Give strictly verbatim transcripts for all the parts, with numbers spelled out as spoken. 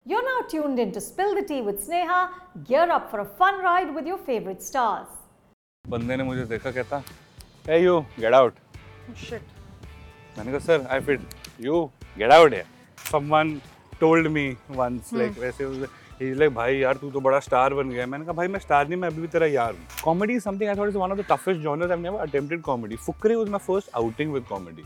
You're now tuned in to Spill the Tea with Sneha. Gear up for a fun ride with your favorite stars. बंदे ने मुझे देखा कहता, "Hey you, get out." Oh shit. मैंने कहा, "Sir, I fit. You get out here." Someone told me once, like वैसे he's like, "भाई यार तू तो बड़ा स्टार बन गया." मैंने कहा, "भाई मैं स्टार नहीं, मैं अभी भी तेरा यार हूँ." Comedy is something I thought is one of the toughest genres. I've never attempted comedy. Fukre was my first outing with comedy.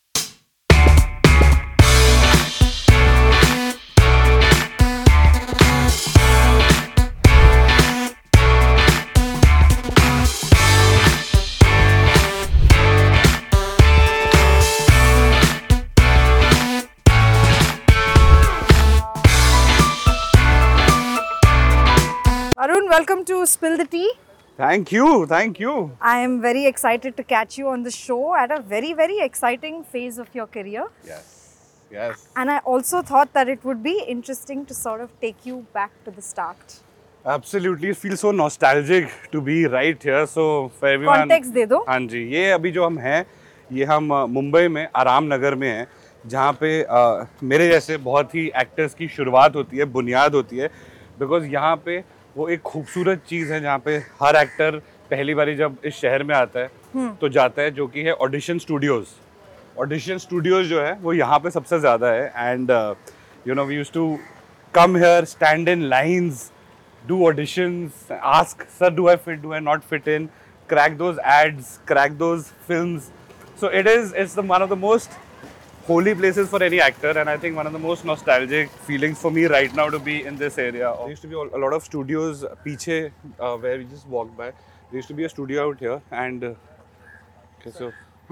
Arun, welcome to Spill the Tea. Thank you, thank you. I am very excited to catch you on the show at a very, very exciting phase of your career. Yes, yes. And I also thought that it would be interesting to sort of take you back to the start. Absolutely, it feels so nostalgic to be right here. So for everyone, Context दे दो. हाँ जी, ये अभी जो हम हैं, ये हम अ, मुंबई में आराम नगर में हैं, जहाँ पे अ, मेरे जैसे बहुत ही एक्टर्स की शुरुआत होती है, बुनियाद होती है, बिकॉज यहाँ पे वो एक खूबसूरत चीज़ है जहाँ पे हर एक्टर पहली बारी जब इस शहर में आता है तो जाता है, जो कि है ऑडिशन स्टूडियोज़. ऑडिशन स्टूडियोज़ जो है वो यहाँ पे सबसे ज़्यादा है. And you know we used to come here, stand in lines, do auditions, ask, sir, do I fit, do I not fit in, crack those ads, crack those films. So it is, it's the one of the most holy places for any actor, and I think one of the most nostalgic feelings for me right now to be in this area. There used to be a lot of studios पीछे uh, where we just walked by. There used to be a studio out here, and uh, कैसे हो?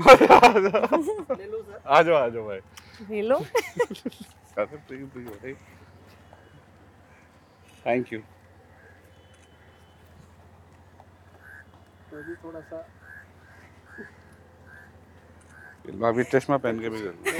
आ जाओ आ जाओ भाई. Hello. Thank you. थोड़ा सा अभी चश्मा पहन के भी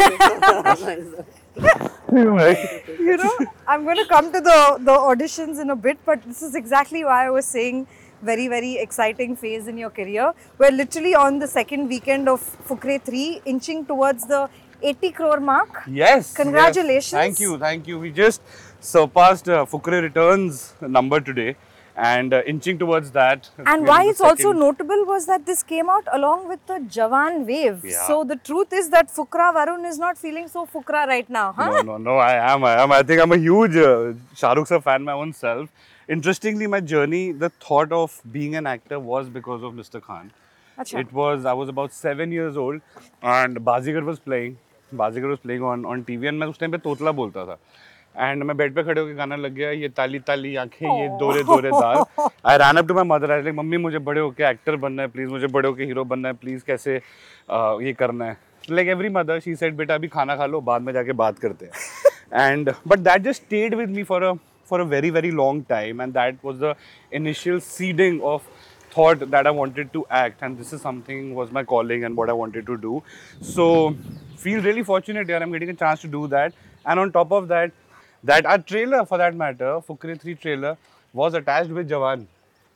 You know, I'm going to come to the, the auditions in a bit, but this is exactly why I was saying very, very exciting phase in your career. We're literally on the second weekend of Fukre three, inching towards the eighty crore mark. Yes. Congratulations. Yes. Thank you. Thank you. We just surpassed uh, Fukre Returns number today and uh, inching towards that. And why it's also notable was that this came out along with the Jawan wave. Yeah. So the truth is that Fukra Varun is not feeling so Fukra right now, huh? No, no, no. I am. I am. I think I'm a huge uh, Shah Rukh sir fan my own self. Interestingly, my journey, the thought of being an actor was because of Mister Khan. Achha. It was, I was about seven years old and Bazigar was playing. Bazigar was playing on, on T V and मैं उस time पे तोतला बोलता था. And मैं bed पे खड़े होकर गाना लग गया, ये ताली ताली आंखें, ये दोरे दोरे दाल. I ran up to my mother. I was like, mummy मुझे बड़े होके एक्टर बनना है, प्लीज मुझे बड़े होके हीरो बनना है, प्लीज कैसे uh, ये करना है. Like every mother, she said, बेटा अभी खाना खा लो, बाद में जाके बात करते हैं. And but that just stayed with me for a for a very very long time, and that was the initial seeding of thought that I wanted to act, and this is something was my calling and what I wanted to do. So feel really fortunate here. I'm getting a chance to do that, and on top of that, that our trailer for that matter, Fukre three trailer, was attached with Jawan.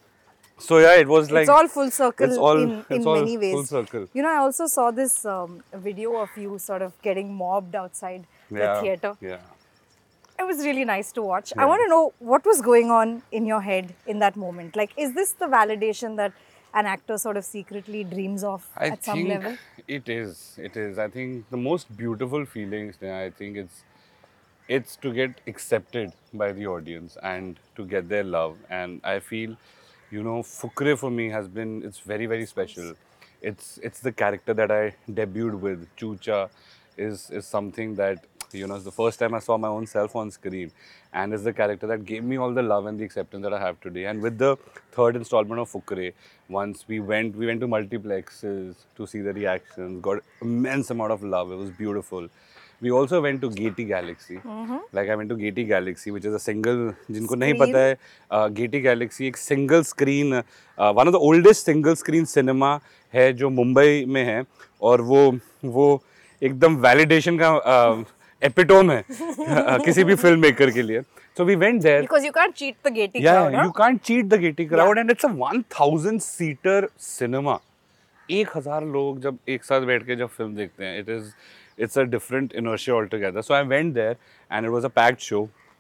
So yeah, it was like it's all full circle it's all, in, in it's all many ways. full circle. You know, I also saw this um, video of you sort of getting mobbed outside Yeah, the theatre. yeah. It was really nice to watch. I Yeah. want to know what was going on in your head in that moment. Like, is this the validation that an actor sort of secretly dreams of I at some think level? it is. It is. I think the most beautiful feelings. I think it's it's to get accepted by the audience and to get their love. And I feel, you know, Fukre for me has been. It's very very special. It's it's the character that I debuted with. Chucha is is something that, you know, it's the first time I saw my own self on screen, and it's the character that gave me all the love and the acceptance that I have today. And with the third installment of Fukre, once we went, we went to multiplexes to see the reactions, got immense amount of love. It was beautiful. We also went to Gaiety Galaxy. Like I went to Gaiety Galaxy, which is a single. जिनको नहीं पता है, uh, Gaiety Galaxy एक single screen, uh, one of the oldest single screen cinema है जो मुंबई में है, और वो वो एकदम validation का uh, epitome है uh, किसी भी film maker के लिए. So we went there. Because you can't cheat the Gaiety Yeah, crowd, huh? you can't cheat the Gaiety crowd, Yeah. and it's a one thousand seater cinema. एक हजार लोग जब एक साथ बैठ के जब film देखते हैं, it is it's a different inertia altogether. So I went there and it was a packed show.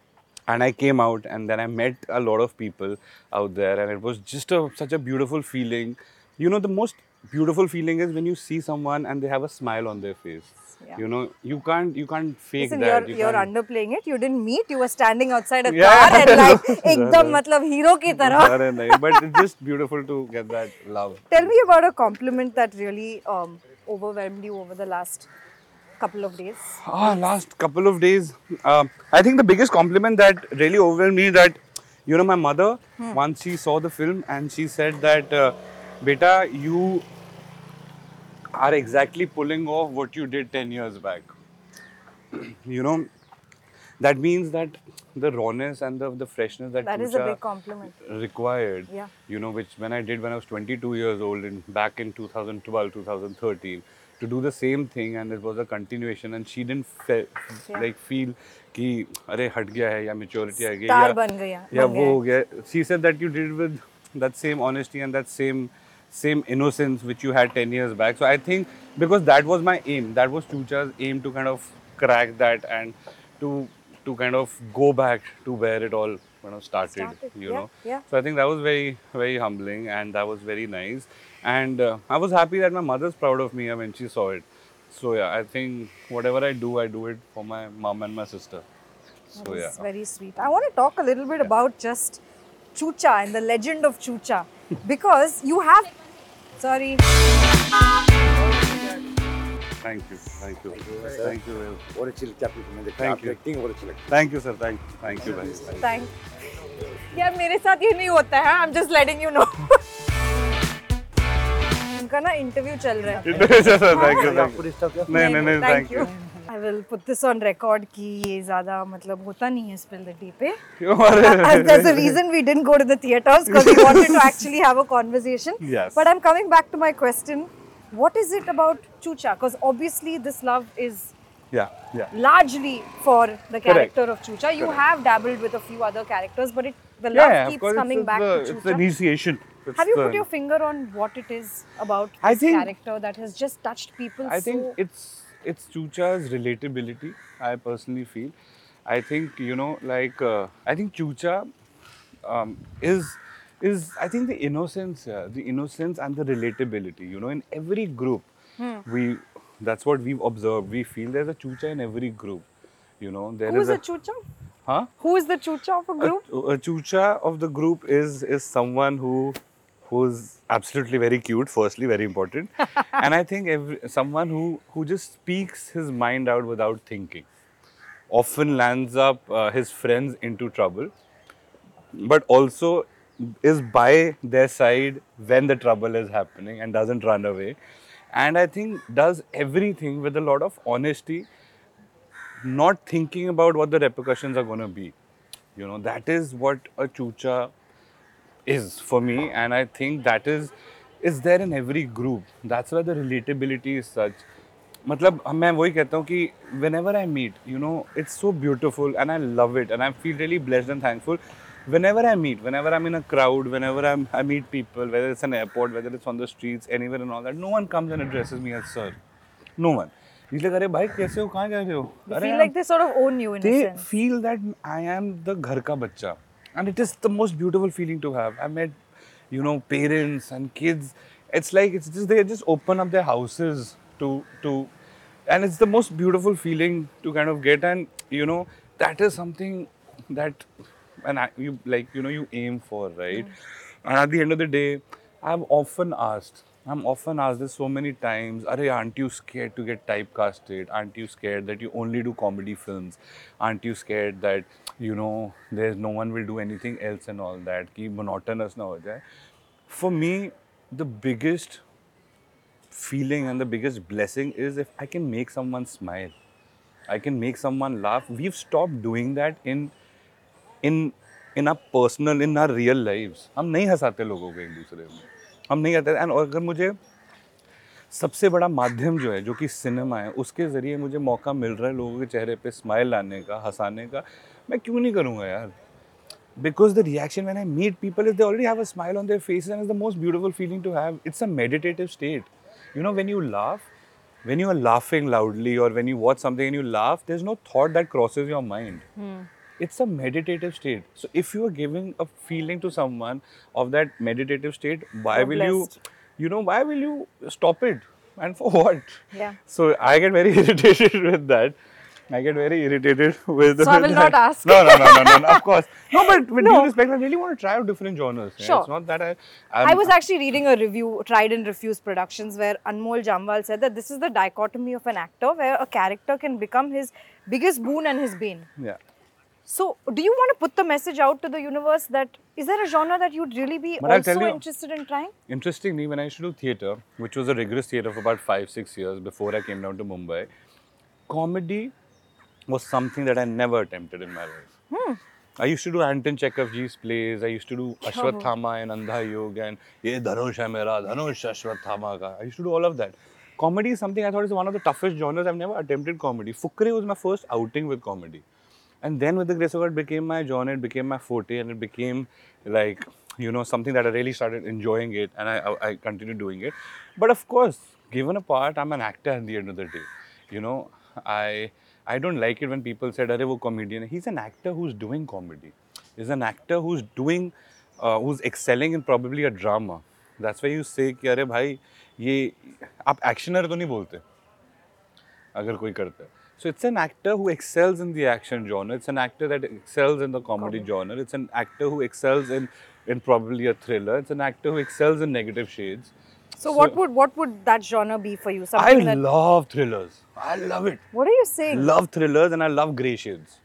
And I came out, and then I met a lot of people out there, and it was just a, such a beautiful feeling. You know, the most beautiful feeling is when you see someone and they have a smile on their face. Yeah. You know, you can't you can't fake Listen, that. you're, You you're can't- underplaying it. You didn't meet. You were standing outside a Yeah. car and like एकदम मतलब hero की तरह. Sorry, nahi, but it's just beautiful to get that love. Tell me about a compliment that really um, overwhelmed you over the last couple of days. Ah, last couple of days, um, I think the biggest compliment that really overwhelmed me that, you know, my mother, once she saw the film and she said that, uh, beta, you are exactly pulling off what you did ten years back. You know, that means that the rawness and the, the freshness that, That is a Chucha big compliment. required, Yeah. you know, which when I did when I was twenty-two years old in back in two thousand twelve, two thousand thirteen, to do the same thing, and it was a continuation, and she didn't fe- Yeah. like feel कि अरे हट गया है या maturity आ गई Star या बन गया, या बन वो गया हो गया. She said that you did with that same honesty and that same same innocence which you had ten years back. So I think because that was my aim, that was Chucha's aim to kind of crack that and to to kind of go back to where it all kind of started, Started, you yeah, know. yeah. So I think that was very, very humbling, and that was very nice. And uh, I was happy that my mother's proud of me when she saw it. So yeah, I think whatever I do, I do it for my mom and my sister. So That yeah. is very sweet. I want to talk a little bit about just Chucha and the legend of Chucha because you have. Sorry. Thank you, thank you, thank you, और अच्छी लगती है आपकी फिल्में देखते हैं, Thank आपकी you. Acting और अच्छी लगती है. thank you, sir. Thank, thank you, guys. Thank you. Thank. यार मेरे साथ ये नहीं होता है. I'm just letting you know. उनका ना इंटरव्यू चल रहा है. sir, thank you, thank आपको you. डिस्टर्ब किया? नहीं, नहीं, नहीं, thank you. I will put this on record कि ये ज़्यादा मतलब होता नहीं है Spill the Tea पे. क्यों अरे And there's a reason we didn't go to the theatres because we wanted to actually have a conversation. Yes. But I'm coming back to my question. What is it about Chucha? Because obviously this love is yeah, yeah. largely for the Correct. character of Chucha. You have dabbled with a few other characters, but it, the love Yeah, yeah, of keeps course, coming it's, back the, to it's the Chucha. initiation. It's Have you the- put your finger on what it is about I this think- character that has just touched people I think so? it's it's Chucha's relatability. I personally feel. I think you know, like uh, I think Chucha um, is is I think the innocence, uh, the innocence and the relatability. You know, in every group, we that's what we've observed. We feel there's a Chucha in every group. You know, there Who is is a the Chucha? huh? Who is the Chucha of a group? A, a chucha of the group is is someone who who's absolutely very cute. Firstly, very important, and I think every, someone who who just speaks his mind out without thinking. Often lands up uh, his friends into trouble, but also is by their side when the trouble is happening and doesn't run away. And I think does everything with a lot of honesty, not thinking about what the repercussions are going to be. You know, that is what a chucha is for me, and I think that is is there in every group. That's why the relatability is such. मतलब मैं वही कहता हूँ कि whenever I meet, you know, it's so beautiful and I love it and I feel really blessed and thankful. Whenever I meet, whenever I'm in a crowd, whenever I'm, I meet people, whether it's an airport, whether it's on the streets, anywhere and all that, no one comes and addresses me as sir. No one. He's like, अरे भाई कैसे हो, कहाँ जा रहे हो? They अरे feel हम- like they sort of own you in a they sense. feel that I am the घर का बच्चा, and it is the most beautiful feeling to have. I met, you know, parents and kids. It's like it's just they just open up their houses to to, and it's the most beautiful feeling to kind of get. And you know that is something that, and I, you like you know you aim for, right? And at the end of the day, I've often asked. I'm often asked this so many times, Arey, aren't you scared to get typecasted? Aren't you scared that you only do comedy films? Aren't you scared that, you know, there's no one will do anything else and all that? Ki monotonous na ho jaye. For me, the biggest feeling and the biggest blessing is if I can make someone smile. I can make someone laugh. We've stopped doing that in in in our personal, in our real lives. हम नहीं हंसाते लोगों को एक दूसरे में. हम नहीं आते. एंड अगर मुझे सबसे बड़ा माध्यम जो है जो कि सिनेमा है उसके ज़रिए मुझे मौका मिल रहा है लोगों के चेहरे पे स्माइल लाने का, हंसाने का, मैं क्यों नहीं करूँगा यार? Because the reaction when I meet people is they already have a smile on their faces and it's the most beautiful feeling to have. It's a meditative state. You know, when you laugh, when you are laughing loudly or when you watch something and you laugh, there's no thought that crosses your mind. it's a meditative state. So if you are giving a feeling to someone of that meditative state, why You're will blessed. you, you know, why will you stop it? And for what? Yeah. So I get very irritated with that. I get very irritated with. So I with will that. not ask. No, no, no, no, no, no. Of course. No, but with No. due respect, I really want to try out different genres. Yeah, Sure. It's not that I. I I'm- was actually reading a review, Tried and Refused Productions, where Anmol Jamwal said that this is the dichotomy of an actor where a character can become his biggest boon and his bane. Yeah. So, do you want to put the message out to the universe that is there a genre that you'd really be But I'll tell also you- interested in trying? Interestingly, when I used to do theatre, which was a rigorous theatre for about five, six years before I came down to Mumbai, comedy was something that I never attempted in my life. Hmm. I used to do Anton Chekhov's plays. I used to do Ashwathama and Andha Yog and Ye Dhanush hai mera, Dhanush Ashwathama ka. I used to do all of that. Comedy is something I thought is one of the toughest genres. I've never attempted comedy. Fukre was my first outing with comedy. And then with the grace of God, it became my genre, it became my forte, and it became like, you know, something that I really started enjoying it, and I, I, I continued doing it. But of course, given a part, I'm an actor at the end of the day. You know, I I don't like it when people said, "Arey, wo comedian." hai." He's an actor who's doing comedy. He's an actor who's doing, uh, who's excelling in probably a drama. That's why you say, कि अरे भाई ये आप actioner तो नहीं बोलते अगर कोई करता है. So it's an actor who excels in the action genre. It's an actor that excels in the comedy genre. It's an actor who excels in in probably a thriller. It's an actor who excels in negative shades. So, what would what would that genre be for you? I Something that love thrillers. I love it. what are you saying? Love thrillers and I love grey shades.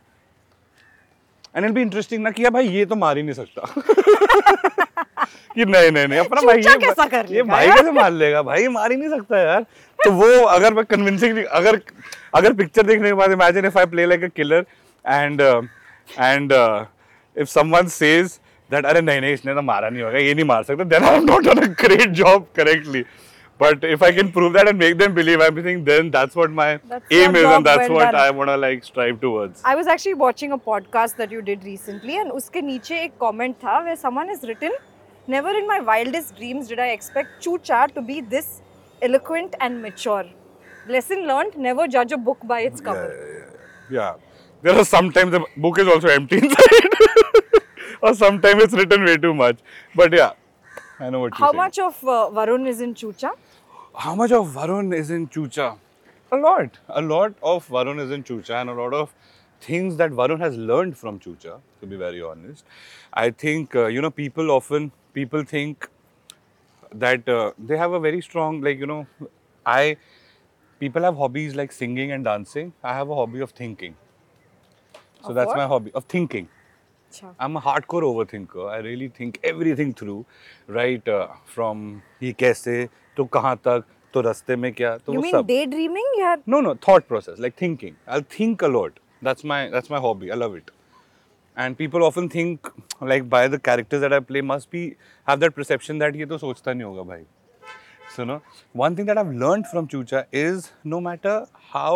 And it'll be interesting ना कि यार भाई ये तो मार ही नहीं सकता. कि नहीं नहीं नहीं अपना भाई चूचा कैसा कर ये ये लेगा भाई यार? कैसे मार लेगा भाई मार ही नहीं सकता यार. तो वो अगर मैं कन्विंसिंग अगर अगर पिक्चर देखने के बाद imagine if I play like a killer and and if someone says that अरे नहीं नहीं इसने तो मारा नहीं होगा ये नहीं मार सकता then I am not done a great job correctly. But if I can prove that and make them believe everything, then that's what my That's aim your is, job and that's well what done. I want to like strive towards. I was actually watching a podcast that you did recently, and उसके नीचे एक comment था where someone has written, "Never in my wildest dreams did I expect Chucha to be this eloquent and mature. Lesson learned: never judge a book by its cover." Yeah, there are sometimes the book is also empty inside, or sometimes it's written way too much. But yeah, I know what How you're saying. much of uh, Varun is in Chucha? How much of Varun is in Chucha? A lot. A lot of Varun is in Chucha, and a lot of things that Varun has learned from Chucha, to be very honest. I think, uh, you know, people often, people think that uh, they have a very strong, like, you know, I, people have hobbies like singing and dancing. I have a hobby of thinking. So Of that's what? my hobby, of thinking. अच्छा. I'm a hardcore overthinker. I really think everything through, right? Uh, from ये कैसे, तो कहाँ तक, तो रास्ते में क्या, तो You वो mean सब. daydreaming? Yeah. No, no, thought process, like thinking. I'll think a lot. That's my that's my hobby. I love it. And people often think, like, by the characters that I play, must be have that perception that ये तो सोचता नहीं होगा भाई. So no, one thing that I've learned from Chucha is no matter how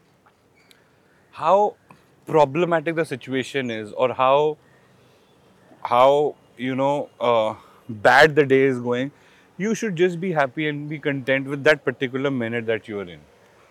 how problematic the situation is or how how you know uh, bad the day is going, you should just be happy and be content with that particular minute that you are in.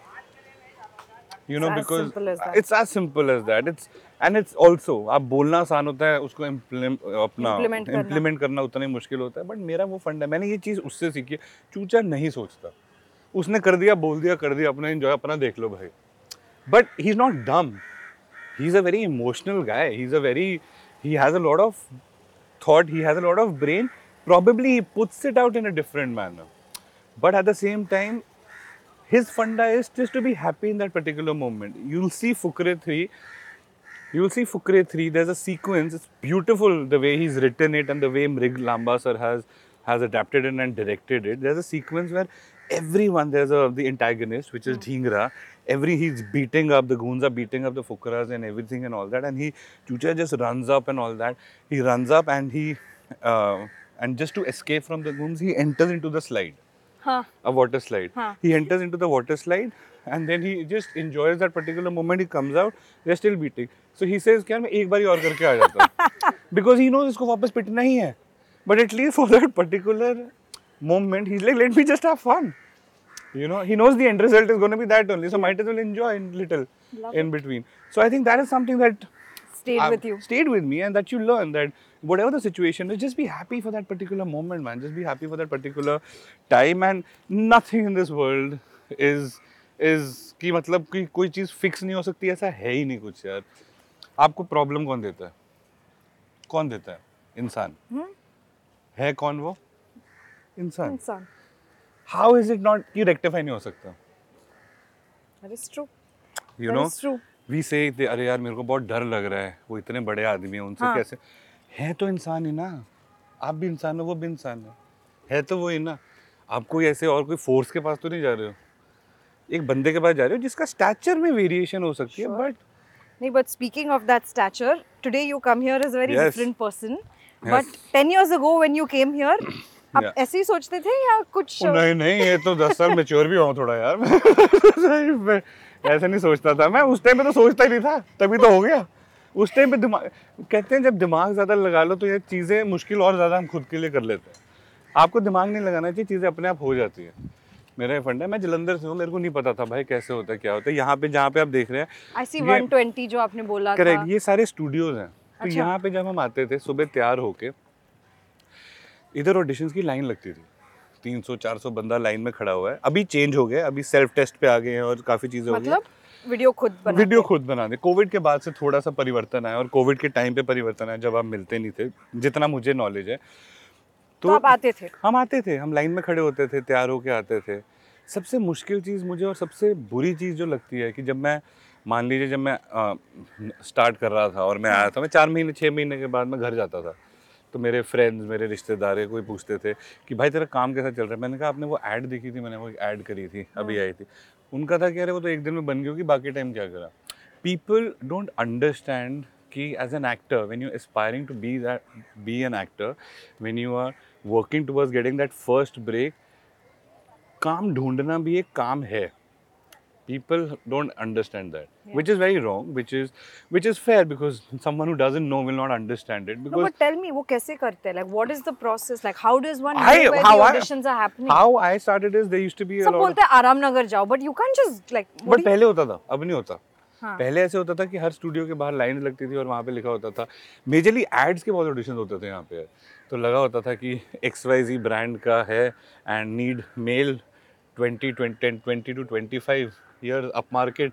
You know, It's as because simple as that. it's as simple as that. It's and it's also आप बोलना आसान होता है उसको implement अपना Implement करना. implement करना उतना ही मुश्किल होता है. बट मेरा वो फंड है, मैंने ये चीज़ उससे सीखी है. चूचा नहीं सोचता, उसने कर दिया बोल दिया कर दिया अपना एंजॉय अपना देख लो भाई. But he's not dumb. He's a very emotional guy. He's a very, he has a lot of thought, he has a lot of brain. Probably he puts it out in a different manner. But at the same time, his funda is just to be happy in that particular moment. You'll see Fukre three. You'll see Fukre three. There's a sequence. It's beautiful the way he's written it and the way Mrig Lamba sir has, has adapted it and directed it. There's a sequence where everyone, there's a the antagonist, which is Dhingra. Every he's beating up, the goons are beating up the Fukras and everything and all that. And he, Chucha just runs up and all that. He runs up and he, uh, and just to escape from the goons, he enters into the slide. Huh. A water slide. Huh. He enters into the water slide and then he just enjoys that particular moment. He comes out, they're still beating. So he says, "Kya मैं एक बारी और करके आ जाता हूँ." Because he knows इसको वापस पिटना ही है. But at least for that particular moment, he's like, let me just have fun. You know, he knows the end result is going to be that only. So might as well enjoy a little Love in between. So I think that is something that Stayed I've with you. Stayed with me, and that you learn that whatever the situation is, just be happy for that particular moment, man. Just be happy for that particular time, and nothing in this world is is कि मतलब कि कोई चीज़ fix नहीं हो सकती, ऐसा है ही नहीं कुछ यार. आपको प्रॉब्लम कौन देता है? कौन देता है? इंसान. है कौन वो? इंसान. इंसान. How is it not कि रेक्टिफाई नहीं हो सकता? That is true. You That know, is true. we say अरे यार मेरे को बहुत डर लग रहा है, वो इतने बड़े आदमी हैं, उनसे हाँ. कैसे? है तो इंसान ही ना. आप भी इंसान हो, वो भी इंसान है. है तो वो ही ना. आप कोई ऐसे और कोई फोर्स के पास तो नहीं जा रहे हो. एक बंदे के पास जा रहे हो जिसका स्टैचर में वेरिएशन हो सकती है, but No, but speaking of that stature, today you come here as a very Yes. different person. Yes. But ten years ago when you came here, आप Yeah. ऐसे ही सोचते थे या कुछ? ओ, नहीं नहीं ये तो दस साल मैच्योर भी हुआ थोड़ा यार. मैं ऐसे नहीं सोचता था. मैं उस टाइम पे तो सोचता ही नहीं था, तभी तो हो गया. उस टाइम पे दिमाग, कहते हैं जब दिमाग ज़्यादा लगा लो तो ये चीज़ें मुश्किल और ज़्यादा हम खुद के लिए कर लेते हैं. आपको दिमाग नहीं लगाना चाहिए, चीज़ें अपने आप हो जाती है. मेरा ये फंड है. मैं जलंधर से हूँ, मेरे को नहीं पता था भाई कैसे होता है क्या होता है. यहाँ पे जहाँ पे आप देख रहे हैं, I see ये- one twenty जो आपने बोला था. करेक्ट, ये सारे स्टूडियोज हैं. तो अच्छा. यहाँ पे जब हम आते थे सुबह तैयार होके, इधर ऑडिशंस की लाइन लगती थी. तीन सौ चार सौ बंदा लाइन में खड़ा हुआ है. अभी चेंज हो गया, अभी सेल्फ टेस्ट पे आ गए हैं और काफ़ी चीज़ें हो गई. मतलब वीडियो खुद बना. वीडियो खुद बना दे. कोविड के बाद से थोड़ा सा परिवर्तन आया, और कोविड के टाइम पे परिवर्तन आया जब आप मिलते नहीं थे, जितना मुझे नॉलेज है. तो आप आते थे. हम आते थे, हम लाइन में खड़े होते थे, तैयार होके आते थे. सबसे मुश्किल चीज़ मुझे और सबसे बुरी चीज़ जो लगती है कि जब मैं, मान लीजिए जब मैं स्टार्ट कर रहा था और मैं आया था, मैं चार महीने छः महीने के बाद मैं घर जाता था, तो मेरे फ्रेंड्स, मेरे रिश्तेदार कोई पूछते थे कि भाई तेरा काम कैसा चल रहा है. मैंने कहा आपने वो ऐड देखी थी, मैंने वो ऐड करी थी, अभी आई थी. उनका था कि अरे वो तो एक दिन में बन गई होगी, बाकी टाइम क्या करा. पीपल डोंट अंडरस्टैंड कि as an actor, when you aspiring to be that be an actor, when you are working towards getting that first break, काम ढूंढना भी एक काम है. People don't understand that, Yeah. which is very wrong, which is which is fair, because someone who doesn't know will not understand it. No, Because but tell me वो कैसे करते हैं? Like what is the process? Like how does one I- know where how the I- auditions are happening? how I started is there used to be a सब lot बोलते हैं आराम नगर जाओ, but you can't just like. what but do you- पहले होता था, अब नहीं होता. हाँ. पहले ऐसे होता था कि हर स्टूडियो के बाहर लाइन लगती थी और वहाँ पे लिखा होता था, मेजरली एड्स के बहुत ऑडिशन होते थे यहाँ पे, तो लगा होता था कि एक्स वाई जी ब्रांड का है and need mail twenty twenty two twenty five year up market.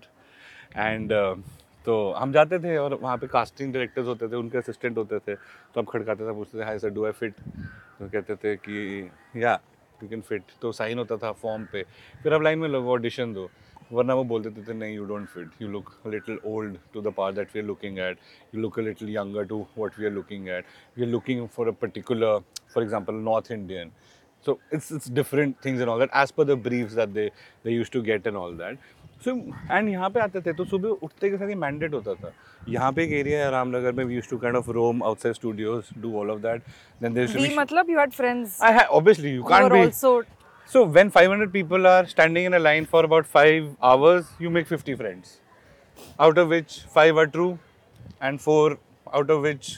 And तो हम जाते थे और वहाँ पे कास्टिंग डायरेक्टर्स होते थे, उनके असिस्टेंट होते थे, तो अब खड़काते थे, पूछते थे hi sir do I fit, तो कहते थे कि या यू कैन फिट, तो साइन होता था फॉर्म पे. फिर अब लाइन में लोग ऑडिशन दो, वरना वो बोल देते थे नहीं you don't fit, you look little old to the part that we are looking at, you look a little younger to what we are looking at, we are looking for a particular, for example North Indian. So it's it's different things and all that as per the briefs that they they used to get and all that. So and यहाँ पे आते थे तो सुबह उठते के साथ ही mandate होता था. यहाँ पे एक एरिया है रामनगर में, we used to kind of roam outside studios, do all of that. Then there used to We be. मतलब you had friends. I had, obviously you who can't were be. also. So when five hundred people are standing in a line for about five hours, you make fifty friends, out of which five are true, and four out of which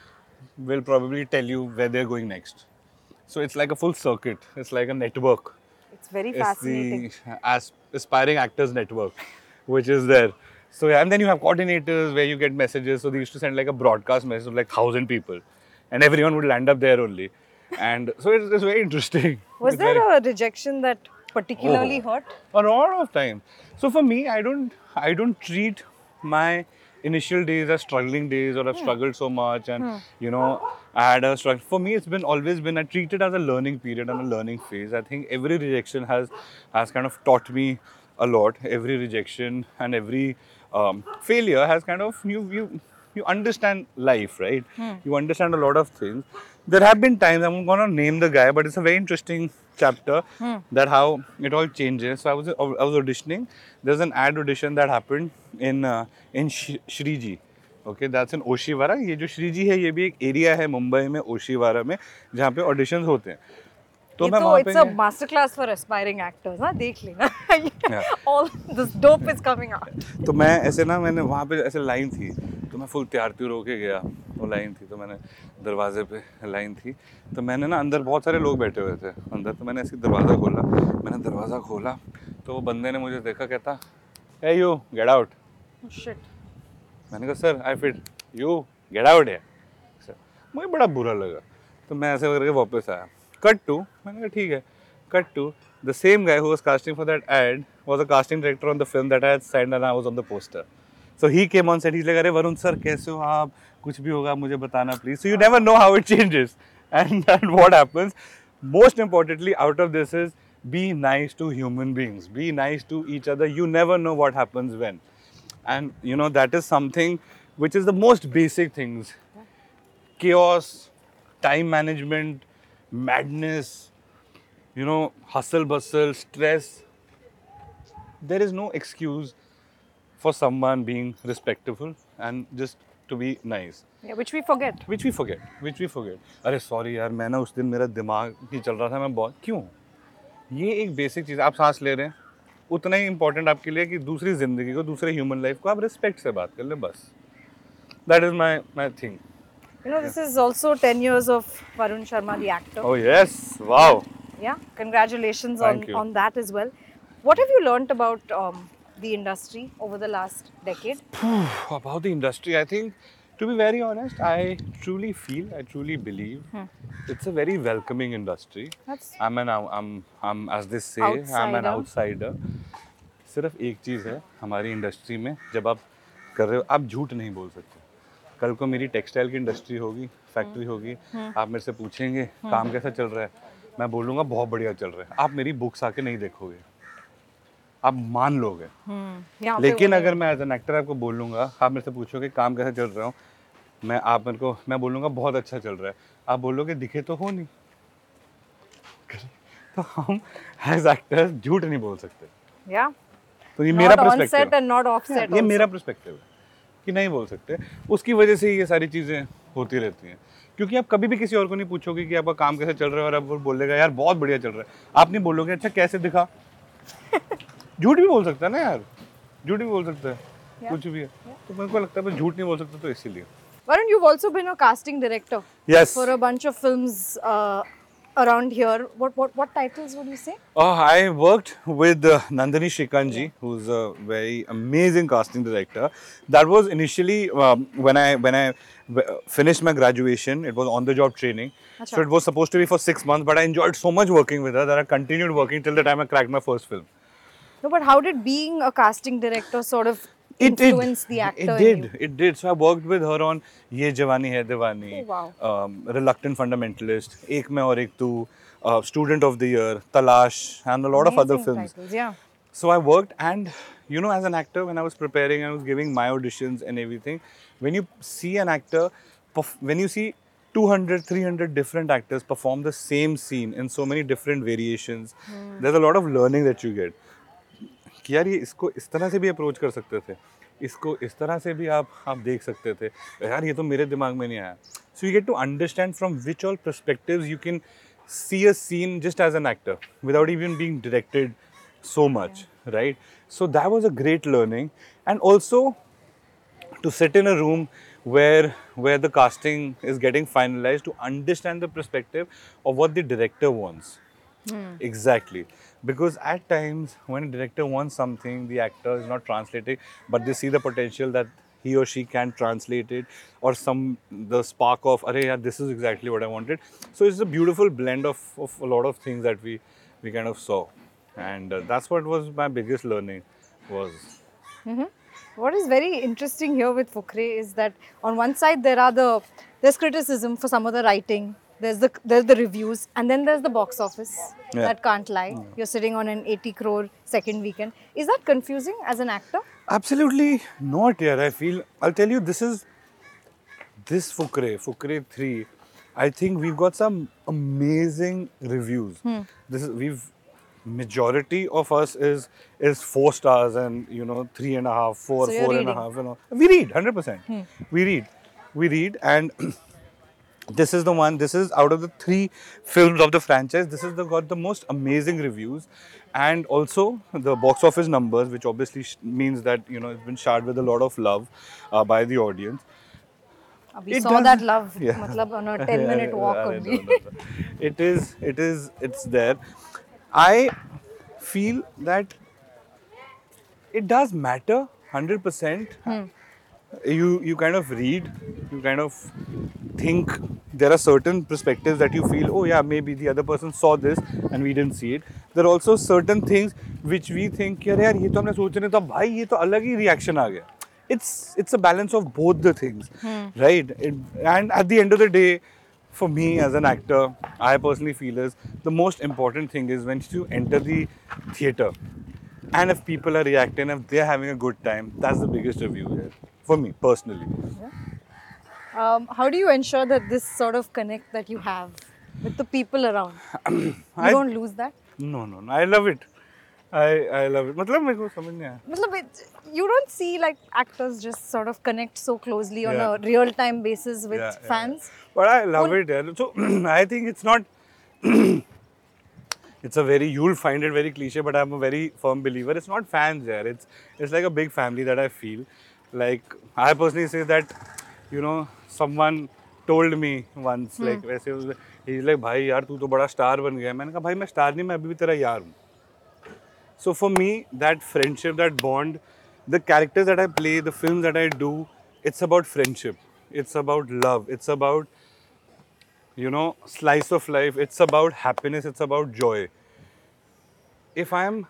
will probably tell you where they're going next. So it's like a full circuit. It's like a network. It's very It's fascinating. the as aspiring actors network, which is there. So yeah, and then you have coordinators where you get messages. So they used to send like a broadcast message of like thousand people, and everyone would land up there only. And so it's, it's very interesting. Was It's there very- a rejection that particularly Oh. hurt? a lot of time. So for me, I don't I don't treat my initial days as struggling days or I've struggled so much and you know I had a struggle. For me, it's been always been I treat it as a learning period and a learning phase. I think every rejection has has kind of taught me a lot. Every rejection and every um, failure has kind of you you you understand life, right? You understand a lot of things. There have been times, I'm not gonna name the guy, but it's a very interesting chapter that how it all changes. So I was I was auditioning. There's an ad audition that happened in uh, in Sh- Shriji. Okay, that's in Oshiwara. ये जो श्रीजी है ये भी एक area है मुंबई में ओशीवारा में जहाँ पे ऑडिशंस होते हैं. तो ये मैं तो वहाँ it's पे a master class for aspiring actors ना, देख लेना. All this dope is coming out. तो मैं ऐसे ना मैंने वहाँ पे ऐसे लाइन थी तो मैं फुल तैयार त्यूर होके गया. वो लाइन थी तो मैंने दरवाजे पे लाइन थी तो मैंने ना अंदर बहुत सारे लोग बैठे हुए थे अंदर. तो मैंने ऐसे दरवाज़ा खोला. मैंने दरवाज़ा खोला तो वो बंदे ने मुझे देखा, कहता hey you get out. Oh, shit. मैंने कहा sir I fit. you get out here. मुझे बड़ा बुरा लगा, तो मैं ऐसे करके वापस आया. Cut to, मैंने कहा ठीक है. Cut to, the same guy who was casting for that ad was a casting director on the film that I had signed and I was on the poster. So he came on set. He's like, "अरे Varun sir, कैसे हो आप? कुछ भी होगा मुझे बताना please." So you never know how it changes, and, and what happens. Most importantly, out of this is be nice to human beings. Be nice to each other. You never know what happens when, and you know that is something which is the most basic things. Chaos, time management, madness, you know, hustle bustle, stress. There is no excuse for someone being respectful and just to be nice. Yeah, which we forget. Which we forget. Which we forget. अरे sorry यार, मैं ना उस दिन मेरा दिमाग नहीं चल रहा था, मैं बहुत क्यों? ये एक बेसिक चीज़, आप सांस ले रहे हैं, उतना ही इम्पोर्टेंट आपके लिए कि दूसरी ज़िंदगी को, दूसरे ह्यूमन लाइफ को आप रिस्पेक्ट से बात कर लें, बस. That is my my thing. You know, this is also ten years of Varun Sharma, the actor. Oh yes, wow. Yeah, congratulations Thank on, you. on that as well. What have you learnt about um, the industry over the last decade? About the industry, I think, to be very honest, I truly feel, I truly believe, it's a very welcoming industry. That's I'm an, I'm, I'm, as they say, I'm an outsider. outsider. सिर्फ एक चीज़ है हमारी industry में, जब आप कर रहे हो, आप झूठ नहीं बोल सकते. कल को मेरी टेक्सटाइल की इंडस्ट्री होगी, फैक्ट्री होगी, आप मेरे से पूछेंगे काम कैसा चल रहा है, मैं बोलूँगा बहुत बढ़िया चल रहा है. आप मेरी बुक्स आके नहीं देखोगे, आप मान लोगे. यहाँ पे लेकिन वो अगर मैं एज एन एक्टर आपको बोलूँगा, आप मेरे से पूछोगे काम कैसा चल रहा हूँ, मैं आप मेरे को मैं बोलूँगा बहुत अच्छा चल रहा है, आप बोलोगे दिखे तो हो नहीं. तो हम एज एक्टर्स झूठ नहीं बोल सकते. Yeah. तो ये मेरा Not on perspective set and not off set ये also. मेरा पर्सपेक्टिव है कि नहीं बोल सकते. उसकी वजह से ये सारी चीज़ें होती रहती हैं, क्योंकि आप कभी भी किसी और को नहीं पूछोगे कि आपका काम कैसे चल रहा है और आप वो बोलेगा यार बहुत बढ़िया चल रहा है. आप नहीं बोलोगे अच्छा कैसे दिखा. झूठ भी बोल सकता है ना यार, झूठ भी बोल सकता है, Yeah. कुछ भी है. तो मेरे को लगता है मैं झूठ नहीं बोल सकता, तो इसीलिए. Varun, you've also been a casting director Yes. for a bunch of films uh, around here. What what what titles would you say? Oh, I worked with uh, Nandini Shrikantji, who's a very amazing casting director. That was initially um, when I when I w- finished my graduation. It was on the job training, so Acha. it was supposed to be for six months. But I enjoyed so much working with her that I continued working till the time I cracked my first film. No, but how did being a casting director sort of It influence did. the actor? It in did. you? It did. So I worked with her on Ye Jawani Hai Diwani, Oh, wow. um, Reluctant Fundamentalist, Ek Main Aur Ek Tu, uh, Student of the Year, Talash, and a lot of other Amazing films. titles, yeah. So I worked, and you know, as an actor, when I was preparing, I was giving my auditions and everything. When you see an actor, perf- when you see two hundred, three hundred different actors perform the same scene in so many different variations, there's a lot of learning that you get. कि यार ये इसको इस तरह से भी approach कर सकते थे, इसको इस तरह से भी आप आप देख सकते थे, यार ये तो मेरे दिमाग में नहीं आया. So you get to understand from which all perspectives you can see a scene just as an actor without even being directed so much, right? So that was a great learning, and also to sit in a room where where the casting is getting finalized, to understand the perspective of what the director wants. Exactly, because at times when a director wants something, the actor is not translating, but they see the potential that he or she can translate it, or some the spark of "Arey yaar, this is exactly what I wanted." So it's a beautiful blend of of a lot of things that we we kind of saw, and uh, that's what was my biggest learning was. What is very interesting here with Fukre is that on one side there are the there's criticism for some of the writing, there's the there's the reviews, and then there's the box office Yeah. that can't lie. You're sitting on an eighty crore second weekend. Is that confusing as an actor? Absolutely not, yeah. I feel, I'll tell you, this is, this Fukre, Fukre three, I think we've got some amazing reviews. This is, we've, majority of us is is four stars and, you know, three and a half, four, So you're four and a reading. half, you know. We read, one hundred percent. We read. We read, and this is the one, this is out of the three films of the franchise, this is the got the most amazing reviews, and also the box office numbers, which obviously sh- means that, you know, it's been shared with a lot of love uh, by the audience. Uh, We It saw does- that love, Yeah. matlab on a ten minute walk Yeah, only. no, no, no. It is, it is, it's there. I feel that it does matter one hundred percent, you you kind of read, you kind of think there are certain perspectives that you feel, oh yeah, maybe the other person saw this and we didn't see it. There are also certain things which we think कि अरे यार ये तो हमने सोच रहे थे भाई ये तो अलग ही reaction आ गया. It's it's a balance of both the things, right? It, and at the end of the day, for me as an actor, I personally feel is the most important thing is when you enter the theater, and if people are reacting, if they're having a good time, that's the biggest review here for me personally. Um, how do you ensure that this sort of connect that you have with the people around, you I- don't lose that? No, no, no. I love it. I I love it. मतलब मेरे को समझ नहीं आया. Matlab, it, you don't see like actors just sort of connect so closely on Yeah. a real time basis with Yeah, yeah, fans. But I love Well- it. Yeah. So I think it's not. It's a very, you'll find it very cliche, but I'm a very firm believer. It's not fans there. It's it's like a big family that I feel. Like I personally say that, you know, someone told me once, like वैसे उस- he's like भाई यार तू तो बड़ा star बन गया. मैंने कहा भाई मैं स्टार नहीं, मैं अभी भी तेरा यार हूँ. So for me, that friendship, that bond, the characters that I play, the films that I do, it's about friendship. It's about love. It's about, you know, slice of life. It's about happiness. It's about joy. If I'm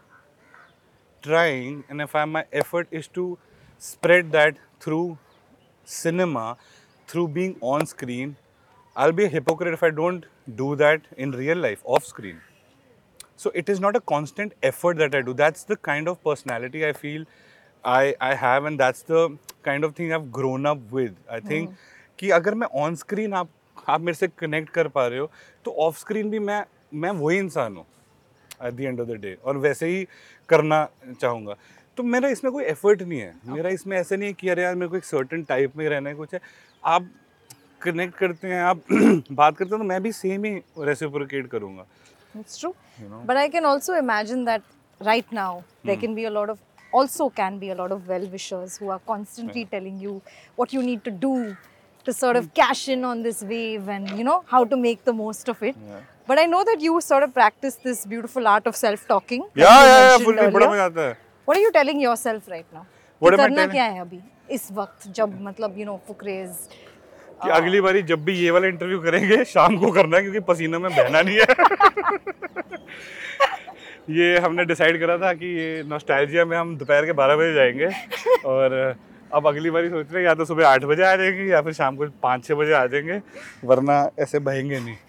trying and if I'm, my effort is to spread that through cinema, through being on screen, I'll be a hypocrite if I don't do that in real life, off screen. So it is not a constant effort that I do. That's the kind of personality I feel I I have, and that's the kind of thing I've grown up with. I think कि अगर मैं on screen आप आप मेरे से connect कर पा रहे हो, तो off screen भी मैं मैं वही इंसान हूँ at the end of the day, और वैसे ही करना चाहूँगा. तो मेरा इसमें कोई effort नहीं है. मेरा इसमें ऐसा नहीं है कि अरे यार मेरे को एक certain type में रहना है, कुछ है. आप connect करते हैं, आप बात करते हैं, तो मैं भी same ही reciprocate करूँगा. It's true. But I can also imagine that right now there can be a lot of, also can be a lot of well-wishers who are constantly telling you what you need to do to sort of cash in on this wave and, you know, how to make the most of it. Yeah. But I know that you sort of practice this beautiful art of self-talking. that Yeah, you yeah, yeah, mentioned fully. बड़ा earlier. मजा आता है. What are you telling yourself right now? What कि am I करना telling- क्या है अभी इस वक्त जब मतलब you know फुकरेज कि अगली बारी जब भी ये वाला इंटरव्यू करेंगे शाम को करना है क्योंकि पसीना में बहना नहीं है. ये हमने डिसाइड करा था कि ये नॉस्टैल्जिया में हम दोपहर के बारह बजे जाएंगे और अब अगली बारी सोच रहे हैं या तो सुबह आठ बजे आ जाएंगे या फिर शाम को पाँच छः बजे आ जाएंगे, वरना ऐसे बहेंगे नहीं.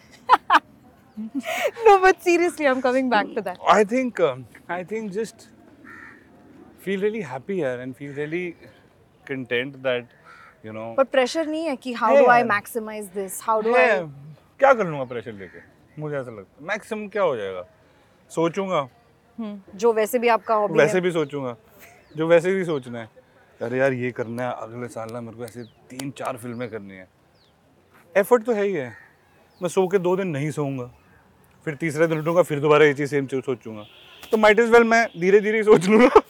No, but seriously, I'm coming back to that. I think um, I think just feel really happy here and feel really content that you know. But pressure नहीं है कि how है do I यार. maximize this? How do है, I? क्या कर लूँगा pressure लेके, मुझे ऐसा लगता है. मैक्सिमम क्या हो जाएगा, सोचूंगा, हम्म, जो वैसे भी आपका हॉबी वैसे है. भी सोचूंगा, जो वैसे भी सोचना है. अरे यार ये करना है अगले साल ना, मेरे को ऐसे तीन चार फिल्में करनी है. एफर्ट तो है ही है. मैं सो के दो दिन नहीं सोऊंगा, फिर तीसरे दिन उठूंगा, फिर दोबारा ये चीज़ सेम चीज़ सोचूंगा. तो माइट एज वेल मैं धीरे धीरे ही सोच लूँगा.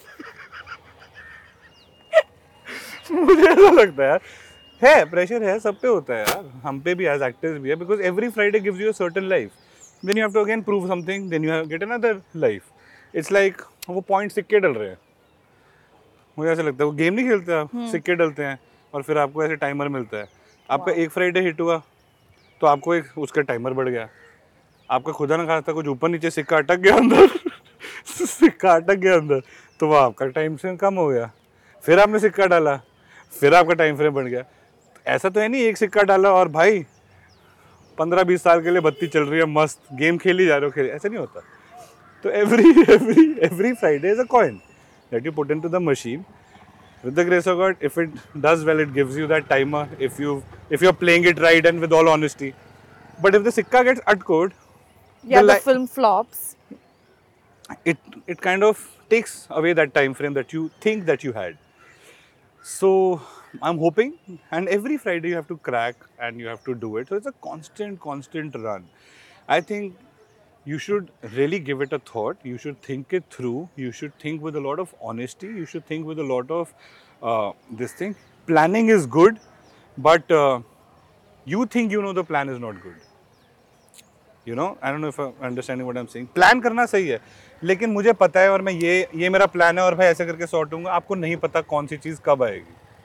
मुझे ऐसा लगता है यार, है प्रेशर है, सब पे होता है यार, हम पे भी एज एक्टर्स भी है. Because every Friday gives you a certain life, then you have to again prove something, then you get another life. It's like वो पॉइंट सिक्के डल रहे हैं. मुझे ऐसा लगता है वो गेम नहीं खेलते आप, सिक्के डलते हैं और फिर आपको ऐसे टाइमर मिलता है. आपका एक फ्राइडे हिट हुआ तो आपको एक उसका टाइमर बढ़ गया. आपका खुदा ना खास्ता कुछ ऊपर नीचे सिक्का अटक गया अंदर, सिक्का अटक गया अंदर, तो वो आपका टाइम फ्रेम कम हो गया. फिर आपने सिक्का डाला, फिर आपका टाइम फ्रेम बढ़ गया. ऐसा तो है नहीं एक सिक्का डाला और भाई पंद्रह बीस साल के लिए बत्ती चल रही है, मस्त गेम खेली जा रहे हो, खेल, ऐसा नहीं होता. तो every every every Friday is a coin that you put into the machine. With the grace of God, if it does well, it gives you that timer. If you if you're playing it right and with all honesty, but if the sikka gets atkoed, Yeah, the li- film flops. it it kind of takes away that time frame that you think that you had. So I'm hoping, and every Friday you have to crack and you have to do it. So it's a constant, constant run. I think you should really give it a thought. You should think it through. You should think with a lot of honesty. You should think with a lot of uh, this thing. Planning is good, but uh, you think you know the plan is not good. You know, I don't know if I'm understanding what I'm saying. Plan करना सही है, लेकिन मुझे पता है और मैं ये ये मेरा प्लान है और भाई ऐसे करके सॉर्ट होऊंगा. आपको नहीं पता कौन सी चीज़ कब आएगी.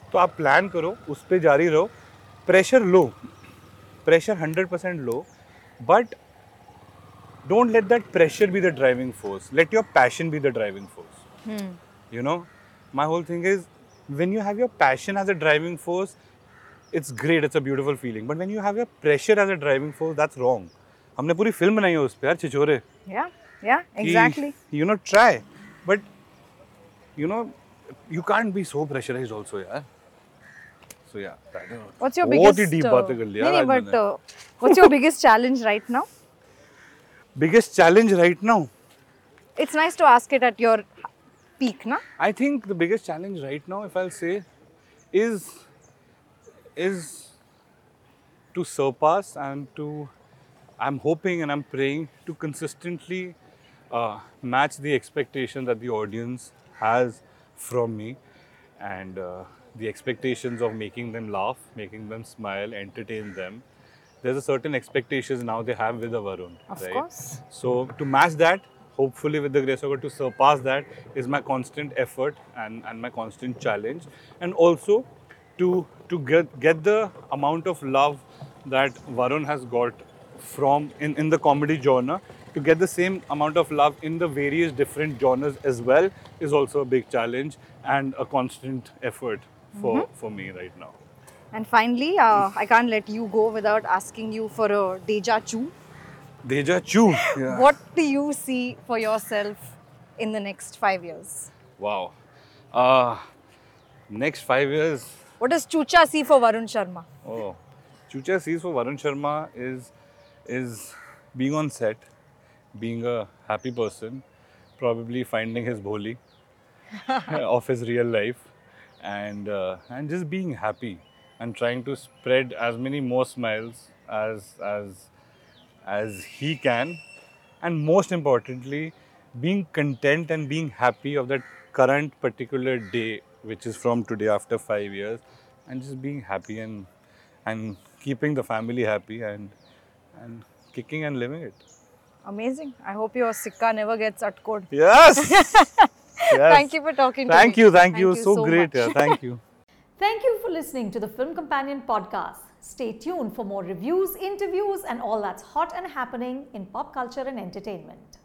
तो आप प्लान करो, उस पे जारी रहो, प्रेशर लो, प्रेशर हंड्रेड परसेंट लो, but don't let that pressure be the driving force. Let your passion be the driving force. Hmm. You know, my whole thing is when you have your passion as a driving force, it's great, it's a beautiful feeling. But when you have your pressure as a driving force, that's wrong. हमने पूरी film बनाई है उस पे यार छिछोरे. Yeah, yeah, exactly. कि, you know, try, but you know, you can't be so pressurized also, यार. So yeah, that is. What's your बहुत biggest? ही deep बातें कर लिया नहीं, यार नहीं, आज but मैंने. uh, what's your biggest challenge right now? Biggest challenge right now. It's nice to ask it at your peak, na? I think the biggest challenge right now, if I'll say, is is to surpass and to, I'm hoping and I'm praying to consistently uh, match the expectations that the audience has from me, and uh, the expectations of making them laugh, making them smile, entertain them. There's a certain expectations now they have with the Varun, Of right? course. So to match that, hopefully with the grace of God, to surpass that is my constant effort and, and my constant challenge. And also to to get, get the amount of love that Varun has got from in, in the comedy genre, to get the same amount of love in the various different genres as well is also a big challenge and a constant effort for, Mm-hmm. for me right now. And finally, uh, I can't let you go without asking you for a deja chu. Deja Chu. Yeah. What do you see for yourself in the next five years? Wow. Uh, next five years, What does Chucha see for Varun Sharma? oh, Chucha sees for Varun Sharma is is being on set, being a happy person, probably finding his bholi of his real life, and uh, and just being happy and trying to spread as many more smiles as as as he can, and most importantly, being content and being happy of that current particular day, which is from today after five years, and just being happy and and keeping the family happy and and kicking and living it. Amazing. I hope your sikka never gets atkod. Yes. Yes. Thank you for talking to me. Thank you, thank you. So great. much. Yeah, thank you. Thank you for listening to the Film Companion podcast. Stay tuned for more reviews, interviews, and all that's hot and happening in pop culture and entertainment.